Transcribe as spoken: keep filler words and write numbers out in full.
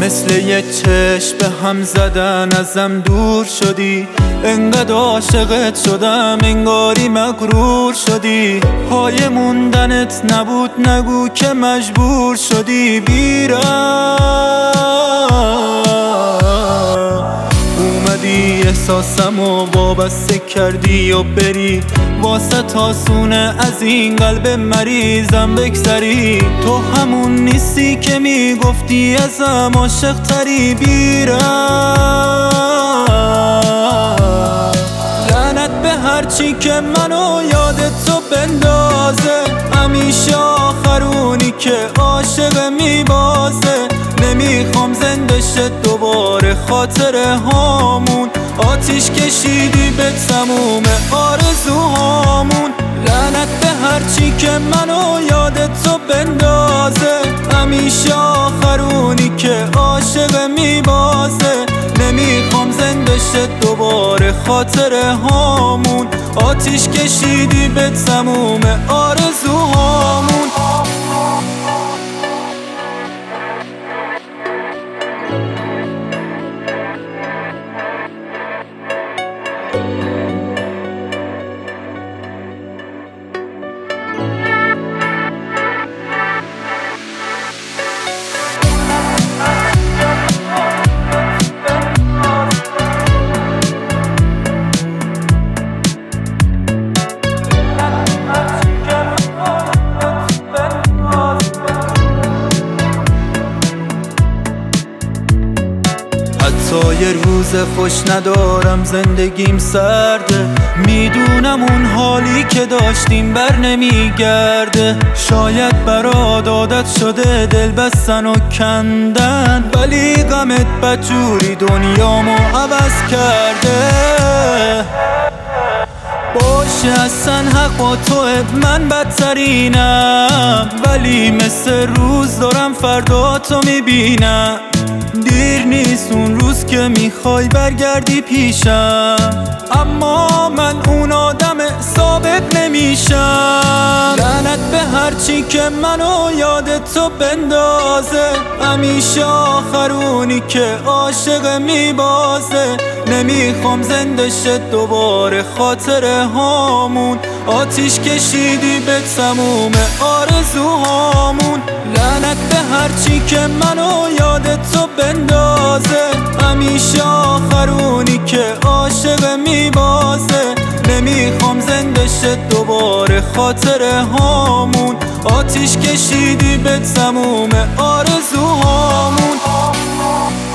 مثل یه چشم به هم زدن ازم دور شدی، انقدر عاشقت شدم انگاری مغرور شدی. پای موندنت نبود نگو که مجبور شدی بیرم. اومدی احساسمو وابسته کردی و بری، واسه تاسونه از این قلب مریضم بگذری. تو همون نیستی که میگفتی ازم عاشق تری بیرم. لعنت به هرچی که منو یادت تو بندازه، همیشه آخرونی که عاشق میبازه. نمیخوام زنده شد دوباره خاطره هامون، آتیش کشیدی به تموم آرزوهامون. لعنت به هرچی که منو یادت تو بندازه، همیشه آخرونی که عاشق میبازه. نمیخوام زنده شد دوباره خاطره هامون، آتیش کشیدی به تموم آرزوهامون. حتی یه روز خوش ندارم، زندگیم سرده. میدونم اون حالی که داشتیم بر نمیگرده. شاید برات عادت شده دل بستن و کندن، ولی غمت بدجوری دنیامو عوض کرده. باشه اصلا حق با توه، من بدترینم، ولی مثل روز دارم فردا تو میبینم. دیر نیست اون روز که میخوای برگردی پیشم، اما من اون آدم ثابت نمیشم. لعنت به هرچی که منو یادت تو بندازه، همیشه آخرونی که عاشق میبازه. نمیخوام زنده شد دوباره خاطره هامون، آتیش کشیدی به تموم آرزوهامون. لعنت به هرچی که منو یادت تو بندازه، همیشه آخرونی که عاشق میبازه. نمیخوام زنده شد دوباره خاطره هامون، آتیش کشیدی به تموم آرزوهامون.